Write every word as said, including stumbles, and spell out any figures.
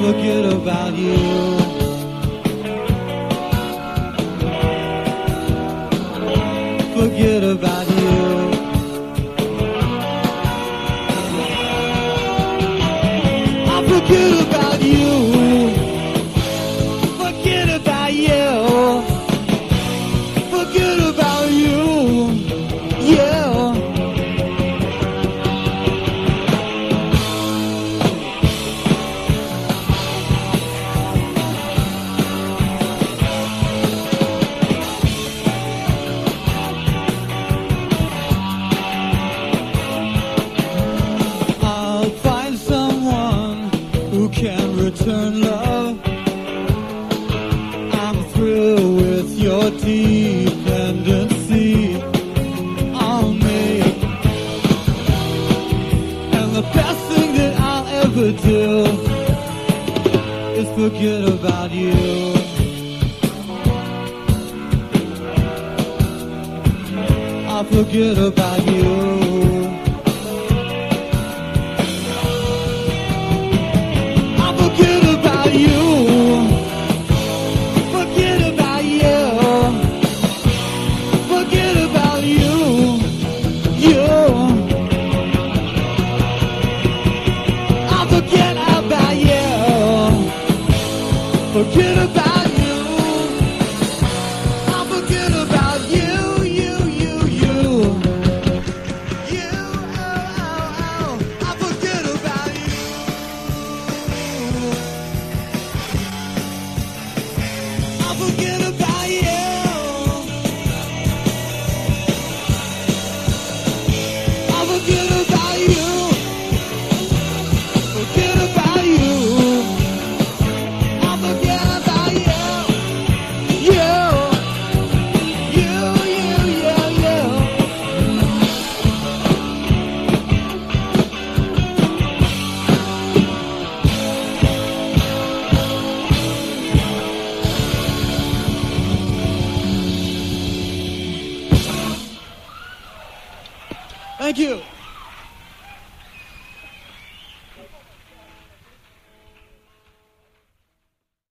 forget about you. Forget about you. I'll forget about you. Forget about you. Forget about you. Yeah. Who can return love? I'm through with your dependency on me. And the best thing that I'll ever do is forget about you. I'll forget about you. Forget about you. Forget about you. Forget about you. You. I'll forget about you. Forget about